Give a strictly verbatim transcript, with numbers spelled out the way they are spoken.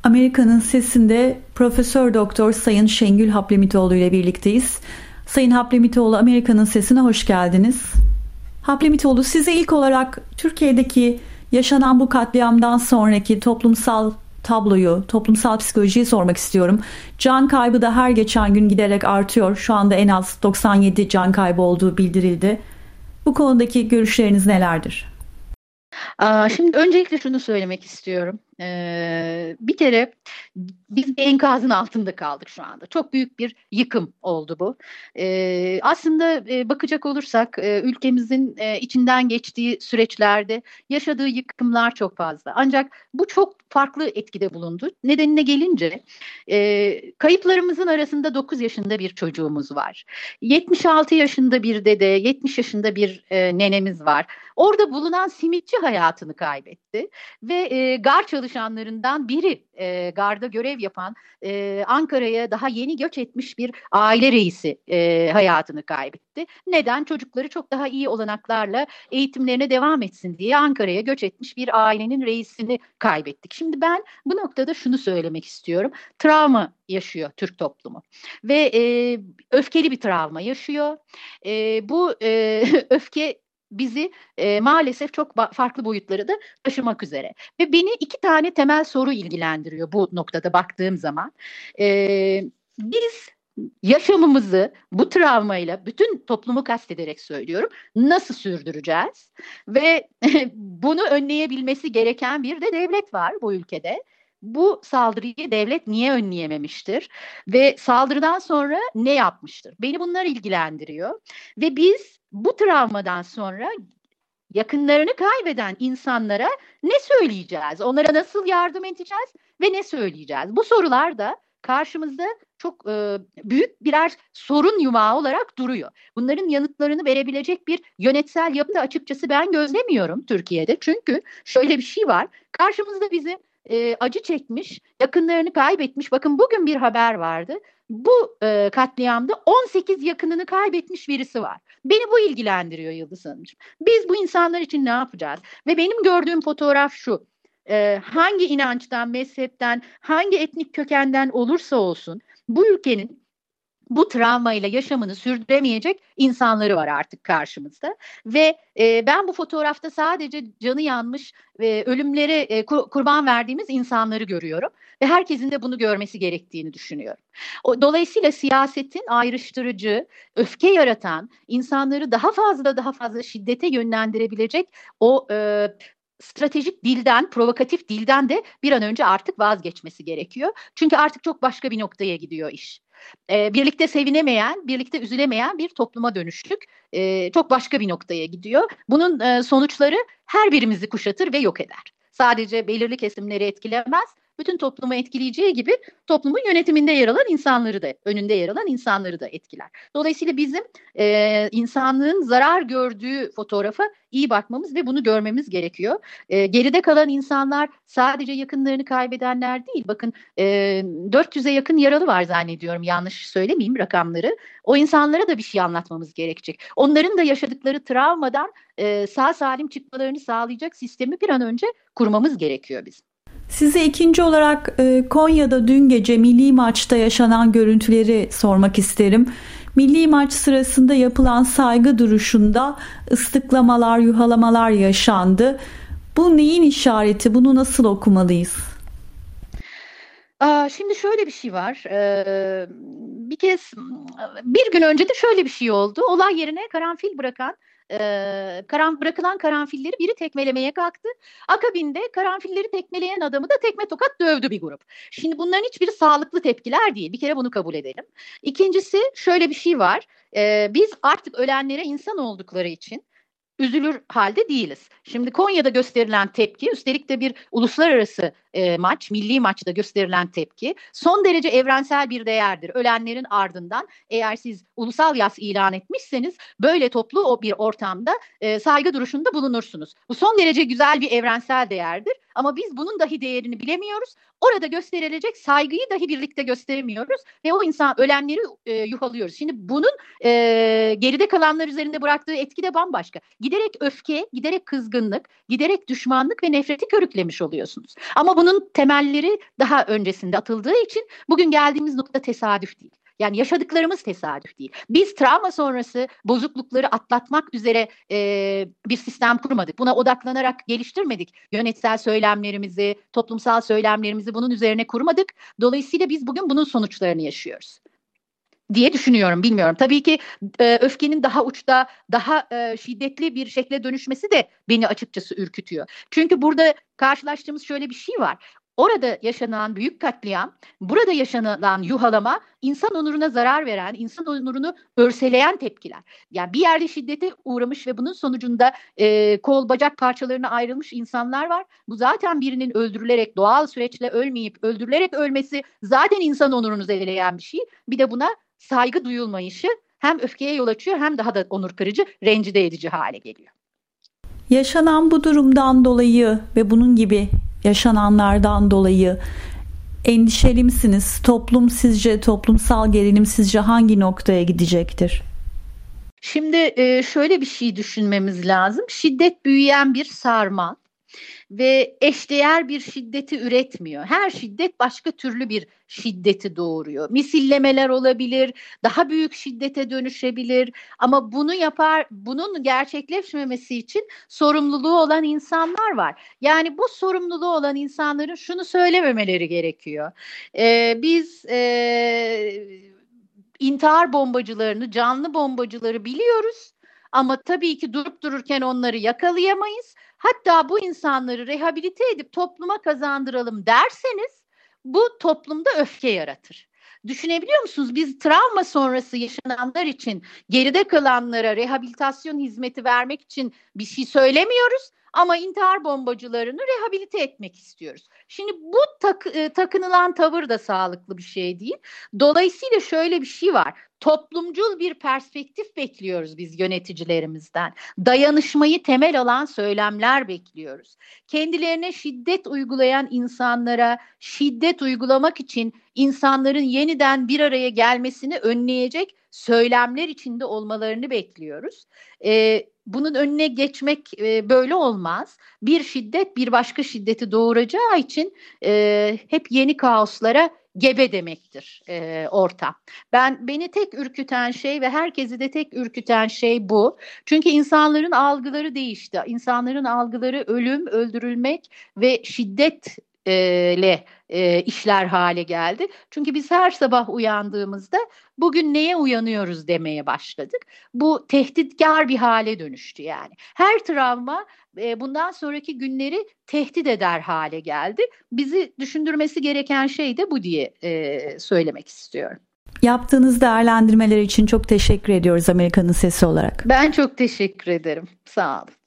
Amerika'nın Sesi'nde Profesör Doktor Sayın Şengül Haplemitoğlu ile birlikteyiz. Sayın Haplemitoğlu, Amerika'nın Sesi'ne hoş geldiniz. Haplemitoğlu, size ilk olarak Türkiye'deki yaşanan bu katliamdan sonraki toplumsal tabloyu, toplumsal psikolojiyi sormak istiyorum. Can kaybı da her geçen gün giderek artıyor. Şu anda en az doksan yedi can kaybı olduğu bildirildi. Bu konudaki görüşleriniz nelerdir? Şimdi öncelikle şunu söylemek istiyorum. Ee, bir kere biz bir enkazın altında kaldık şu anda. Çok büyük bir yıkım oldu bu. Ee, aslında e, bakacak olursak e, ülkemizin e, içinden geçtiği süreçlerde yaşadığı yıkımlar çok fazla. Ancak bu çok farklı etkide bulundu. Nedenine gelince e, kayıplarımızın arasında dokuz yaşında bir çocuğumuz var. yetmiş altı yaşında bir dede, yetmiş yaşında bir e, nenemiz var. Orada bulunan simitçi hayatını kaybetti ve e, gar çalışanlarından biri, e, garda görev yapan, e, Ankara'ya daha yeni göç etmiş bir aile reisi e, hayatını kaybetti. Neden? Çocukları çok daha iyi olanaklarla eğitimlerine devam etsin diye Ankara'ya göç etmiş bir ailenin reisini kaybettik. Şimdi ben bu noktada şunu söylemek istiyorum. Travma yaşıyor Türk toplumu ve e, öfkeli bir travma yaşıyor. E, bu e, öfke bizi e, maalesef çok ba- farklı boyutları da taşımak üzere. Ve beni iki tane temel soru ilgilendiriyor bu noktada baktığım zaman. E, biz yaşamımızı bu travmayla, bütün toplumu kastederek söylüyorum, nasıl sürdüreceğiz? Ve bunu önleyebilmesi gereken bir de devlet var bu ülkede. Bu saldırıyı devlet niye önleyememiştir? Ve saldırıdan sonra ne yapmıştır? Beni bunlar ilgilendiriyor. Ve biz bu travmadan sonra yakınlarını kaybeden insanlara ne söyleyeceğiz? Onlara nasıl yardım edeceğiz ve ne söyleyeceğiz? Bu sorular da karşımızda çok e, büyük birer sorun yumağı olarak duruyor. Bunların yanıtlarını verebilecek bir yönetsel yapı da açıkçası ben gözlemiyorum Türkiye'de. Çünkü şöyle bir şey var. Karşımızda bizim e, acı çekmiş, yakınlarını kaybetmiş. Bakın bugün bir haber vardı. Bu e, katliamda on sekiz yakınını kaybetmiş birisi var. Beni bu ilgilendiriyor Yıldız Hanımcığım. Biz bu insanlar için ne yapacağız? Ve benim gördüğüm fotoğraf şu. E, hangi inançtan, mezhepten, hangi etnik kökenden olursa olsun bu ülkenin bu travmayla yaşamını sürdüremeyecek insanları var artık karşımızda. Ve e, ben bu fotoğrafta sadece canı yanmış ve ölümlere e, kurban verdiğimiz insanları görüyorum. Ve herkesin de bunu görmesi gerektiğini düşünüyorum. O, dolayısıyla siyasetin ayrıştırıcı, öfke yaratan, insanları daha fazla daha fazla şiddete yönlendirebilecek o e, stratejik dilden, provokatif dilden de bir an önce artık vazgeçmesi gerekiyor. Çünkü artık çok başka bir noktaya gidiyor iş. Ee, birlikte sevinemeyen, birlikte üzülemeyen bir topluma dönüştük. Ee, çok başka bir noktaya gidiyor. Bunun e, sonuçları her birimizi kuşatır ve yok eder. Sadece belirli kesimleri etkilemez, bütün toplumu etkileyeceği gibi toplumun yönetiminde yer alan insanları da, önünde yer alan insanları da etkiler. Dolayısıyla bizim e, insanlığın zarar gördüğü fotoğrafa iyi bakmamız ve bunu görmemiz gerekiyor. E, geride kalan insanlar sadece yakınlarını kaybedenler değil. Bakın e, dört yüze yakın yaralı var zannediyorum, yanlış söylemeyeyim rakamları. O insanlara da bir şey anlatmamız gerekecek. Onların da yaşadıkları travmadan e, sağ salim çıkmalarını sağlayacak sistemi bir an önce kurmamız gerekiyor bizim. Size ikinci olarak Konya'da dün gece milli maçta yaşanan görüntüleri sormak isterim. Milli maç sırasında yapılan saygı duruşunda ıslıklamalar, yuhalamalar yaşandı. Bu neyin işareti? Bunu nasıl okumalıyız? Şimdi şöyle bir şey var. Bir kez bir gün önce de şöyle bir şey oldu. Olay yerine karanfil bırakan Ee, karan, bırakılan karanfilleri biri tekmelemeye kalktı. Akabinde karanfilleri tekmeleyen adamı da tekme tokat dövdü bir grup. Şimdi bunların hiçbiri sağlıklı tepkiler değil. Bir kere bunu kabul edelim. İkincisi şöyle bir şey var. Ee, biz artık ölenlere insan oldukları için üzülür halde değiliz. Şimdi Konya'da gösterilen tepki, üstelik de bir uluslararası e, maç, milli maçta gösterilen tepki son derece evrensel bir değerdir. Ölenlerin ardından eğer siz ulusal yas ilan etmişseniz böyle toplu o bir ortamda e, saygı duruşunda bulunursunuz. Bu son derece güzel bir evrensel değerdir ama biz bunun dahi değerini bilemiyoruz. Orada gösterilecek saygıyı dahi birlikte gösteremiyoruz ve o insan ölenleri e, yuhalıyoruz. Şimdi bunun e, geride kalanlar üzerinde bıraktığı etki de bambaşka. Giderek öfke, giderek kızgınlık, giderek düşmanlık ve nefreti körüklemiş oluyorsunuz. Ama bunun temelleri daha öncesinde atıldığı için bugün geldiğimiz nokta tesadüf değil. Yani yaşadıklarımız tesadüf değil. Biz travma sonrası bozuklukları atlatmak üzere e, bir sistem kurmadık. Buna odaklanarak geliştirmedik. Yönetsel söylemlerimizi, toplumsal söylemlerimizi bunun üzerine kurmadık. Dolayısıyla biz bugün bunun sonuçlarını yaşıyoruz diye düşünüyorum, bilmiyorum. Tabii ki e, öfkenin daha uçta, daha e, şiddetli bir şekle dönüşmesi de beni açıkçası ürkütüyor. Çünkü burada karşılaştığımız şöyle bir şey var. Orada yaşanan büyük katliam, burada yaşanılan yuhalama, insan onuruna zarar veren, insan onurunu örseleyen tepkiler. Yani bir yerde şiddete uğramış ve bunun sonucunda e, kol bacak parçalarına ayrılmış insanlar var. Bu zaten birinin öldürülerek, doğal süreçle ölmeyip öldürülerek ölmesi zaten insan onurunu zedeleyen bir şey. Bir de buna saygı duyulmayışı hem öfkeye yol açıyor hem daha da onur kırıcı, rencide edici hale geliyor. Yaşanan bu durumdan dolayı ve bunun gibi yaşananlardan dolayı endişeli misiniz? Toplum sizce, toplumsal gerilim sizce hangi noktaya gidecektir? Şimdi şöyle bir şey düşünmemiz lazım. Şiddet büyüyen bir sarmal ve eşdeğer bir şiddeti üretmiyor. Her şiddet başka türlü bir şiddeti doğuruyor. Misillemeler olabilir, daha büyük şiddete dönüşebilir ama bunu yapar, bunun gerçekleşmemesi için sorumluluğu olan insanlar var. Yani bu sorumluluğu olan insanların şunu söylememeleri gerekiyor. Ee, biz e, intihar bombacılarını, canlı bombacıları biliyoruz ama tabii ki durup dururken onları yakalayamayız. Hatta bu insanları rehabilite edip topluma kazandıralım derseniz bu toplumda öfke yaratır. Düşünebiliyor musunuz? Biz travma sonrası yaşananlar için geride kalanlara rehabilitasyon hizmeti vermek için bir şey söylemiyoruz ama intihar bombacılarını rehabilite etmek istiyoruz. Şimdi bu tak, e, takınılan tavır da sağlıklı bir şey değil. Dolayısıyla şöyle bir şey var. Toplumcul bir perspektif bekliyoruz biz yöneticilerimizden. Dayanışmayı temel alan söylemler bekliyoruz. Kendilerine şiddet uygulayan insanlara şiddet uygulamak için insanların yeniden bir araya gelmesini önleyecek söylemler içinde olmalarını bekliyoruz. Ee, bunun önüne geçmek e, böyle olmaz. Bir şiddet bir başka şiddeti doğuracağı için e, hep yeni kaoslara gebe demektir e, ortam. Ben beni tek ürküten şey ve herkesi de tek ürküten şey bu. Çünkü insanların algıları değişti. İnsanların algıları ölüm, öldürülmek ve şiddetle e, işler hale geldi. Çünkü biz her sabah uyandığımızda bugün neye uyanıyoruz demeye başladık. Bu tehditkar bir hale dönüştü yani. Her travma e, bundan sonraki günleri tehdit eder hale geldi. Bizi düşündürmesi gereken şey de bu diye e, söylemek istiyorum. Yaptığınız değerlendirmeler için çok teşekkür ediyoruz Amerika'nın Sesi olarak. Ben çok teşekkür ederim. Sağ olun.